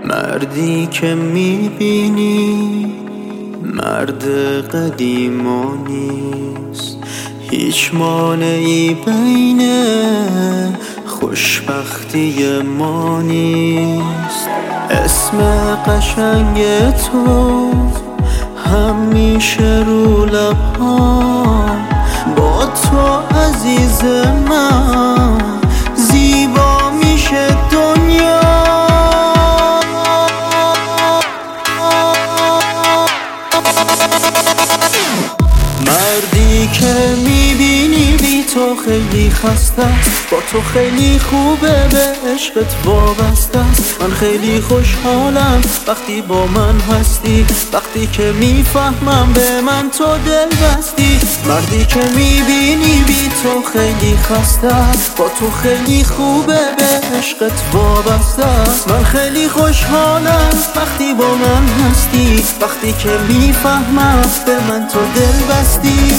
مردی که میبینی مرد قدیمانی است، هیچ مانعی بین خوشبختی ما نیست. اسم قشنگ تو همیشه رو لبام، با تو عزیز من زیبا میشه دنیا. مردی که میبینی بی تو خیلی خسته است، با تو خیلی خوبه به عشقت وابسته است. من خیلی خوشحالم وقتی با من هستی، وقتی که میفهمم به من تو دل بستی. مردی که میبینی بی تو خیلی خسته است، با تو خیلی خوبه به عشقت وابسته است. من خیلی خوشحالم وقتی با من هستی، وقتی که میفهمم به من تو دل بستی.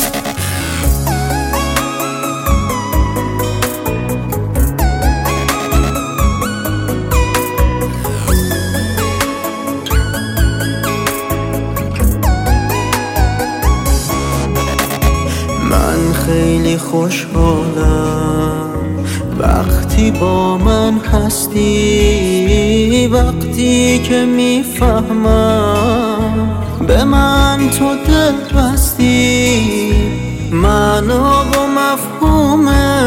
من خیلی خوشحالم وقتی با من هستی، وقتی که میفهمم به من تو دل بستی. منو با مفهوم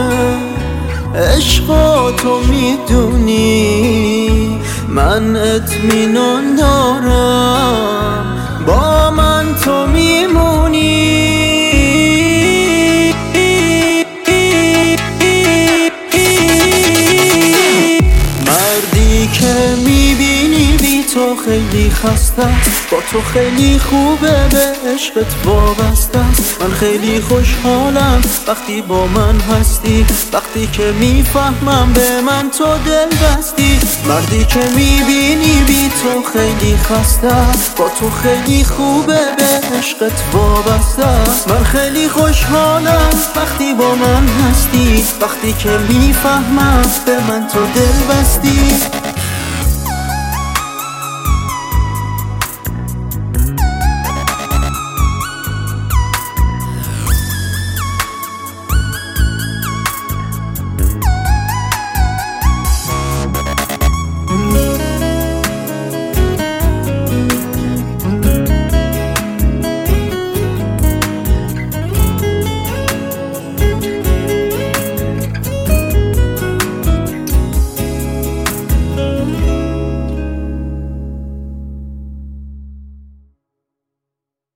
عشق تو میدونی، من اطمینان دارم با من تو میمونی. مردی که میبینی بی تو خیلی خسته است، با تو خیلی خوبه به عشقت وابسته است. من خیلی خوشحالم وقتی با من هستی، وقتی که میفهمم به من تو دل بستی. مردی که میبینی بی تو خیلی خسته است، با تو خیلی خوبه به عشقت وابسته است. من خیلی خوشحالم وقتی با من هستی، وقتی که میفهمم به من تو دل بستی.